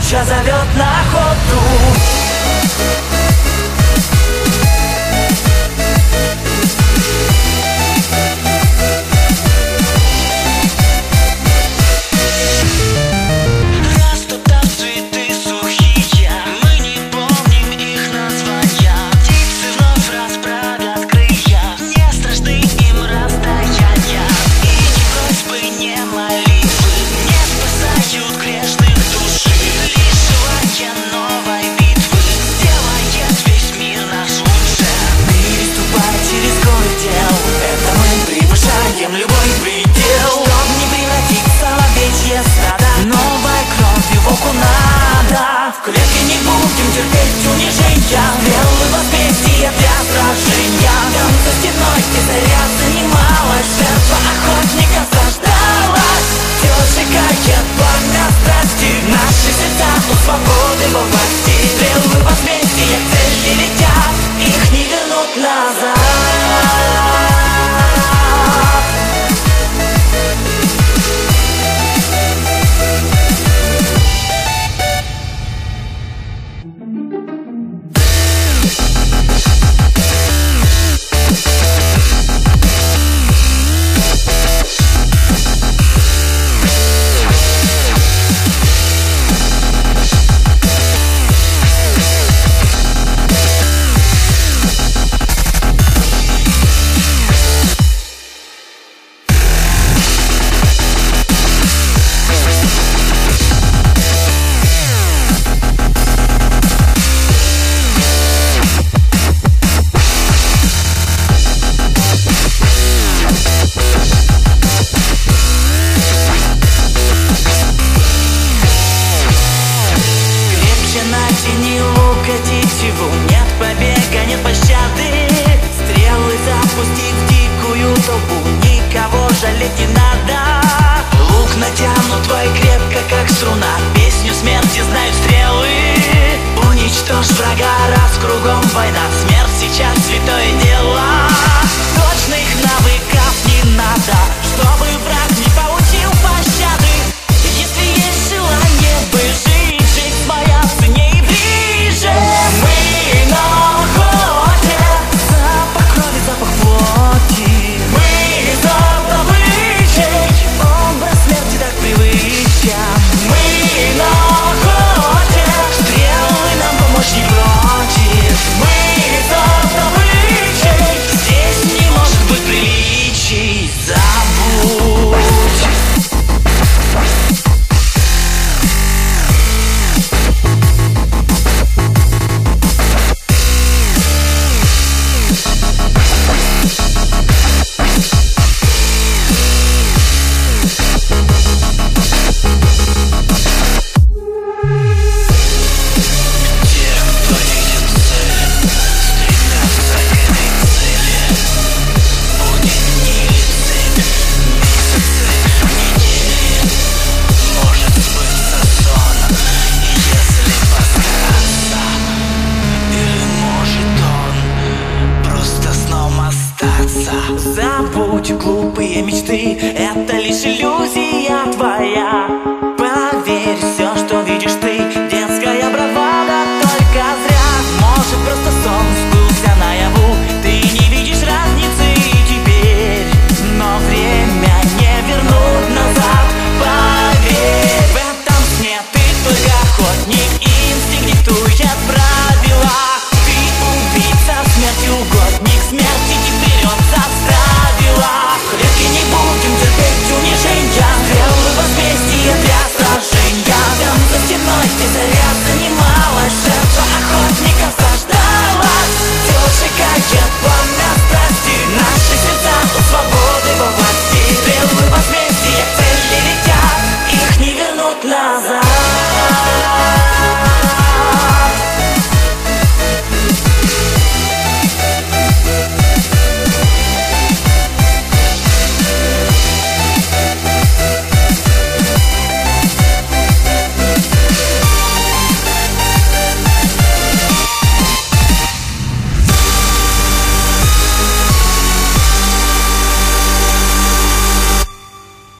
Удача зовет на охоту. Любой предел, чтоб не превратиться в овечье стадо, новой кровью в оку надо. В клетке не будем терпеть унижения, стрелы возмездия для сражения. Там за стеной, где заря занималась, жертва охотника заждалась. Тело сжигает пламя страсти, наши сердца у свободы во власти. Стрелы возмездия к цели летят, их не вернут назад. Натяни лук, тетиву, нет побега, нет пощады. Стрелы запусти в дикую толпу, никого жалеть не надо. Лук натянут твой крепко, как струна, песню смерти знают стрелы. Уничтожь врага, раз кругом война, смерть сейчас святое дело.